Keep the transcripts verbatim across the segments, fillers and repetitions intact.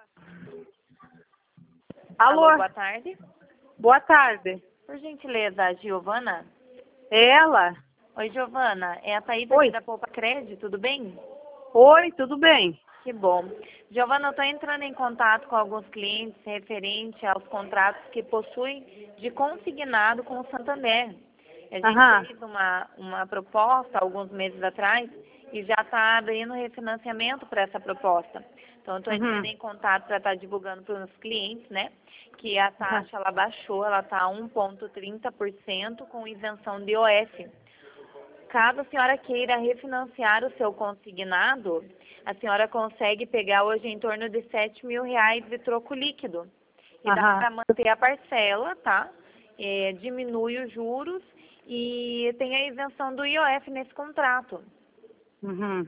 Alô? Alô, boa tarde. Boa tarde. Por gentileza, a Giovana? É ela? Oi, Giovana. É a Thaída Oi. aqui da Poupa Crédito, tudo bem? Oi, tudo bem? Que bom. Giovana, eu estou entrando em contato com alguns clientes referente aos contratos que possuem de consignado com o Santander. A gente Aham. fez uma, uma proposta alguns meses atrás e já está abrindo refinanciamento para essa proposta. Então, eu estou entrando Uhum. em contato para estar divulgando para os clientes, né? Que a taxa ela baixou, ela está a um vírgula trinta por cento com isenção de I O F. Caso a senhora queira refinanciar o seu consignado, a senhora consegue pegar hoje em torno de sete mil reais de troco líquido. E dá Aham. para manter a parcela, tá? É, diminui os juros e tem a isenção do I O F nesse contrato. Uhum.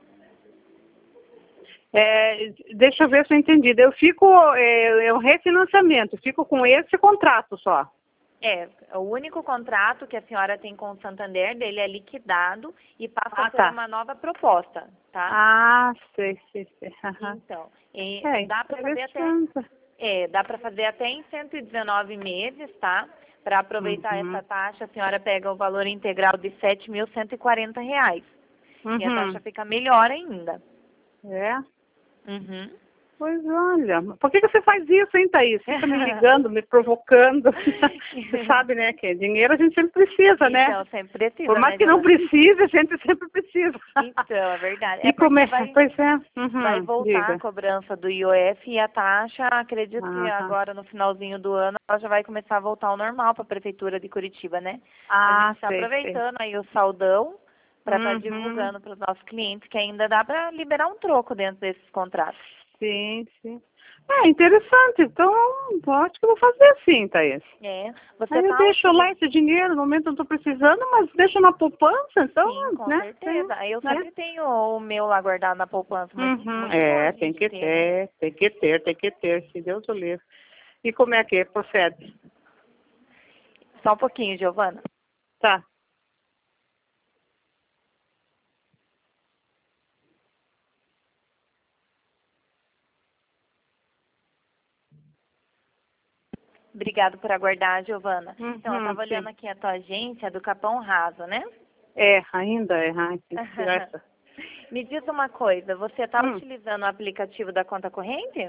É, deixa eu ver se eu entendi. Eu fico, é, é um refinanciamento, fico com esse contrato só. É, o único contrato que a senhora tem com o Santander, dele é liquidado e passa Ah, por tá. uma nova proposta, tá? Ah, sei, sei, sei. Aham. Então, e É, dá para fazer até, interessante. é, dá para fazer até em cento e dezenove meses, tá? Para aproveitar Uhum. essa taxa, a senhora pega o valor integral de sete mil cento e quarenta reais. E a taxa Uhum. fica melhor ainda. É? Uhum. Pois olha, por que que você faz isso, hein, Thaís? Fica me ligando, me provocando. Você sabe, né, que dinheiro a gente sempre precisa, né? Então, sempre Por precisa, mais né, que não Giovana? precise, a gente sempre precisa. Então, é verdade. É E como porque é? vai, Pois é. vai Uhum, voltar a diga. cobrança do I O F e a taxa, acredito que Aham. agora no finalzinho do ano, ela já vai começar a voltar ao normal para a Prefeitura de Curitiba, né? A gente Ah, está sei, sei. aproveitando aí o saldão para estar Uhum. divulgando para os nossos clientes que ainda dá para liberar um troco dentro desses contratos. Sim, sim. É interessante, então acho que eu vou fazer assim, Thaís. É, você Aí eu está deixo lá utilizando. esse dinheiro, no momento eu não estou precisando, mas deixo na poupança, então, Sim, com né? Tem, certeza. Aí eu né? sempre tenho o meu lá guardado na poupança. Muito, Uhum. muito bom a É, tem gente que ter, né? ter, tem que ter, tem que ter, se Deus o livre. E como é que é? Procede? Só um pouquinho, Giovana. Tá. Obrigado por aguardar, Giovana. Então, eu Uhum, estava olhando sim. aqui a tua agência do Capão Raso, né? É, ainda é, ai, tem que tirar essa. Me diz uma coisa, você está Hum. utilizando o aplicativo da conta corrente?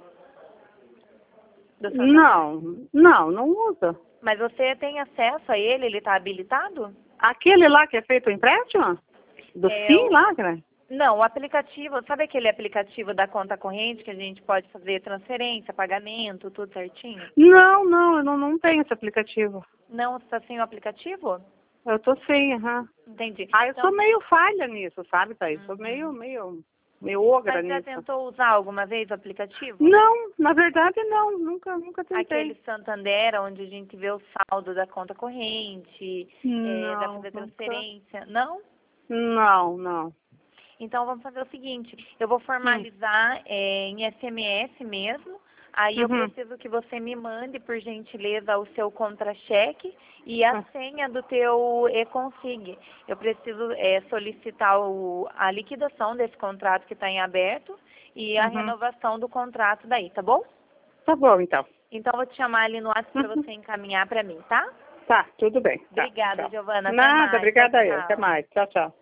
Do Santander? Não, não, não usa. Mas você tem acesso a ele? Ele está habilitado? Aquele lá que é feito o empréstimo? Do É, Sim o... lá, né? Não, o aplicativo, sabe aquele aplicativo da conta corrente que a gente pode fazer transferência, pagamento, tudo certinho? Não, não, eu não, não tenho esse aplicativo. Não, você está sem o aplicativo? Eu tô sem, aham. Entendi. Ah, eu sou Então, meio falha nisso, sabe, Thaís? Sou meio, uhum. meio, meio ogra Mas já nisso. tentou usar alguma vez o aplicativo? Não, na verdade não, nunca, nunca Aquele tentei. Santander, onde a gente vê o saldo da conta corrente, é, dá para Não, fazer nunca. transferência. Não? Não, não. Então vamos fazer o seguinte, eu vou Hum. formalizar é, em S M S mesmo, aí eu Uhum. preciso que você me mande, por gentileza, o seu contra-cheque e a Ah, senha do teu e-consig. Eu preciso é, solicitar o, a liquidação desse contrato que está em aberto e a uhum. renovação do contrato daí, tá bom? Tá bom, então. Então eu vou te chamar ali no WhatsApp para Uhum. você encaminhar para mim, tá? Tá, tudo bem. Tá, Obrigada, tchau. Giovana. Até Nada, mais. Tchau, obrigada eu. Até tchau. mais. Tchau, tchau.